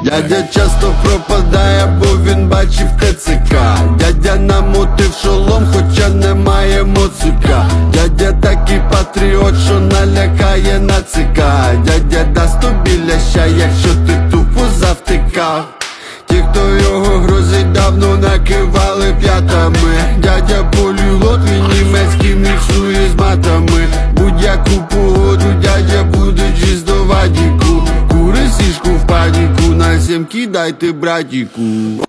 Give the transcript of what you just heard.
Дядя часто пропадає, бо він бачив ТЦК. Дядя намотив шолом, хоча немає моцика. Дядя такий патріот, що налякає нацика. Дядя дасть тобі ляща, якщо ти тупо завтикав. Ті, хто його грозить, давно накивали п'ятами. Дядя поліглот, він німецький міксує з матами. Будь-яку погоду дядя буде чисто в адіку. Кури сішку в падіку, на сім кидайте братіку.